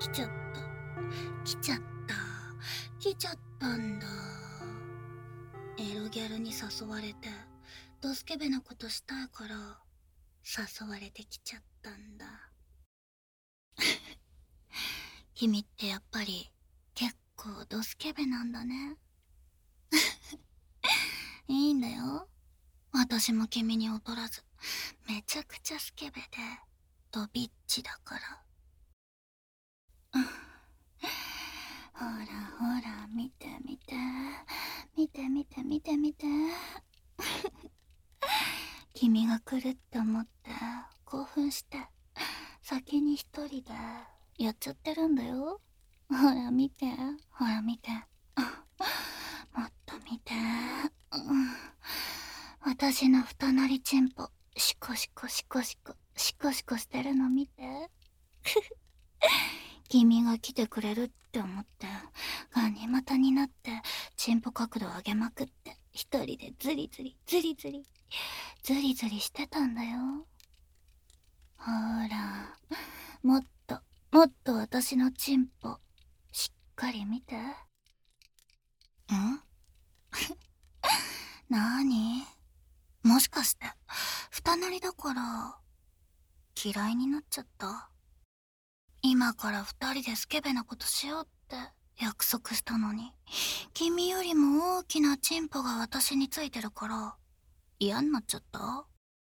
来ちゃった。来ちゃった。来ちゃったんだ。エロギャルに誘われて、ドスケベなことしたいから、誘われてきちゃったんだ。君ってやっぱり、結構ドスケベなんだね。いいんだよ。私も君に劣らず、めちゃくちゃスケベで、ドビッチだから。ほらほら、見て見て。見て見て見て見て。君が来るって思って、興奮して、先に一人でやっちゃってるんだよ。ほら見て、ほら見て。もっと見て。私の二なりチンポ、シコシコシコシコ、シコシコしてるの見て。君が来てくれるって思って、ガニ股になって、チンポ角度上げまくって、一人でズリズリ、ズリズリ、ズリズリしてたんだよ。ほら、もっと、もっと私のチンポ、しっかり見て。ん？なに？もしかして、二なりだから、嫌いになっちゃった？今から二人でスケベなことしようって約束したのに、君よりも大きなチンポが私についてるから嫌になっちゃった？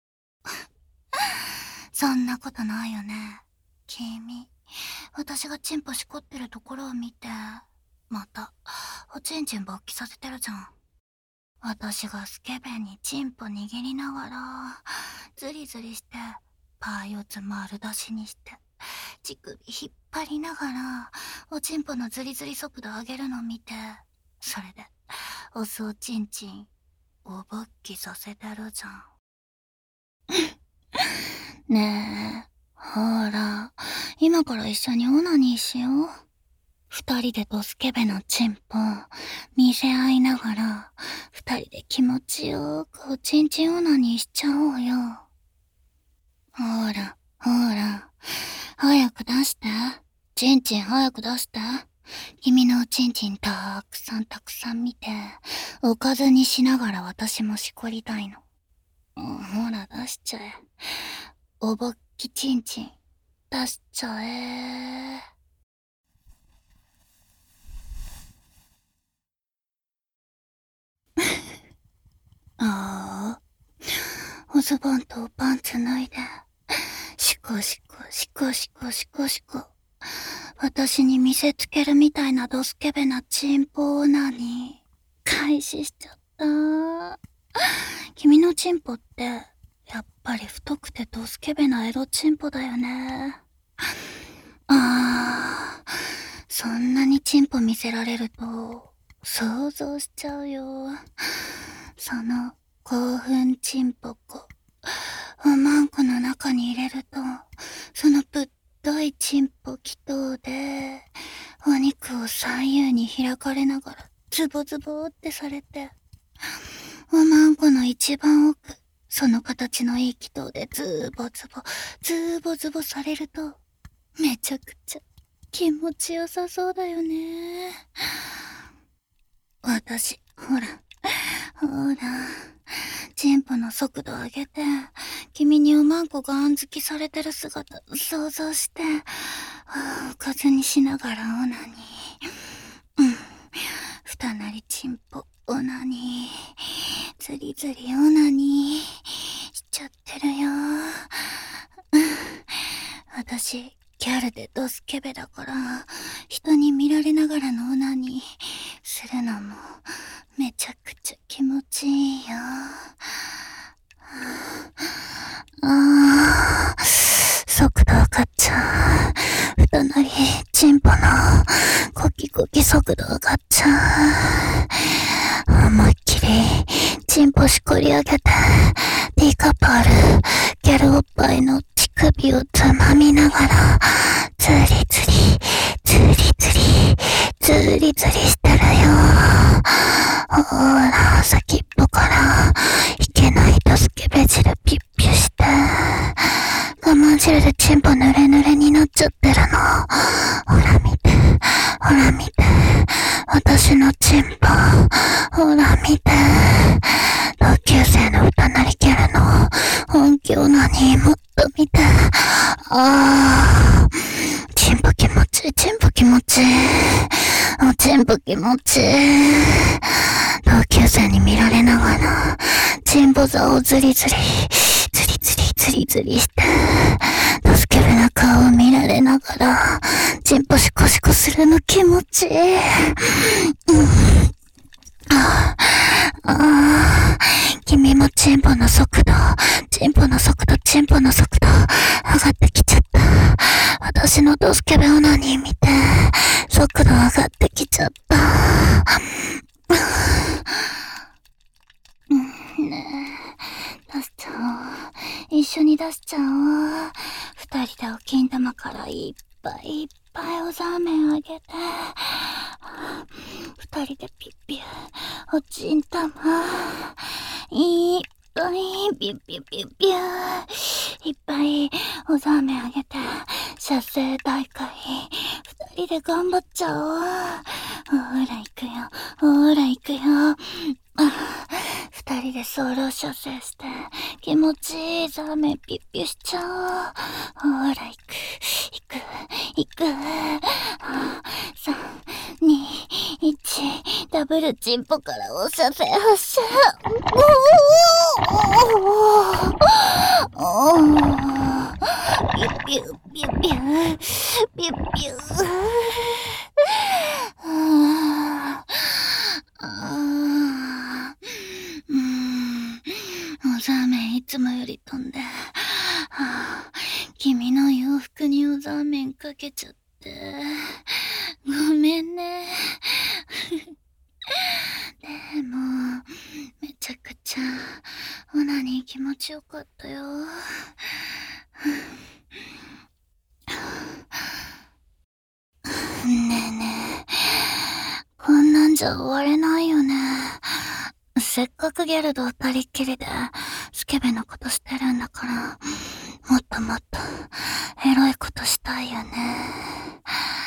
そんなことないよね。君、私がチンポしこってるところを見て、またおちんちん勃起させてるじゃん。私がスケベにチンポ握りながらズリズリして、パー四つ丸出しにして、乳首引っ張りながらおちんぽのズリズリ速度上げるの見て、それでオスおちんちんお勃起させてるじゃん。ねえ、ほら、今から一緒にオナニーしよう。二人でドスケベのチンポ見せ合いながら、二人で気持ちよくおちんちんオナニーしちゃおうよ。ほら、ほら、早く出して。ちんちん早く出して。君のおちんちんたくさんたくさん見て、おかずにしながら私もしこりたいの。ほら出しちゃえ。おぼっきちんちん、出しちゃえ。ああ、おズボンとパンツ脱いで、シコシコシコシコシコシコ。私に見せつけるみたいなドスケベなチンポオナニー、開始しちゃった。君のチンポって、やっぱり太くてドスケベなエロチンポだよね。そんなにチンポ見せられると、想像しちゃうよ。その興奮チンポコ、おまんこの中に入れると、そのぶっといチンポ気筒で、お肉を左右に開かれながら、ズボズボってされて、おまんこの一番奥、その形のいい気筒でズボズボ、ズボズボされると、めちゃくちゃ気持ちよさそうだよね。私、ほら、チンポの速度上げて、君におまんこがあんずきされてる姿想像して、おかずにしながらオナニー。二なりチンポオナニー。ズリズリオナニーしちゃってるよ。私、ギャルでドスケベだから、人に見られながらのオナニーするのもめちゃくちゃ気持ちいいよ。速度上がっちゃう。二なりチンポのコキコキ速度上がっちゃう。思いっきりチンポしこり上げて、ティーカップあるギャルおっぱいの乳首をつまみながら、ズリズリズリズリズリズリしてるよ。ほら、先っぽからいけないドスケベ汁ピュッピュして、我慢汁でチンポ濡れ濡れになっちゃってるの。ほらあー、チンポ気持ちいい、チンポ気持ちいい。チンポ気持ちいい。同級生に見られながら、チンポ座をズリズリして、ドスケベな顔を見られながら、チンポシコシコするの気持ちいい。君もチンポの速度上がってきちゃった。私のドスケベオナニー見て、速度上がってきちゃった。ねえ、出しちゃおう。一緒に出しちゃおう。二人でお金玉からいっぱいおザーメンあげて。二人でピッピュおちん玉いっぱいピッピュいっぱいおザーメンあげて射精大会二人で頑張っちゃおう。ほら行くよ二人でソロ射精して気持ちいいザーメンピッピュしちゃおう。ほら行く3、2、1ダブルチンポからお射精発射。ピュおザーメンいつもより飛んで、君の洋服におザーメンかけちゃって、ごめんね。でも、めちゃくちゃ、オナニー気持ちよかったよ。ねえ、こんなんじゃ終われないよね。せっかくギャルと二人っきりでスケベなことしてるんだから、もっとエロいことしたいよね。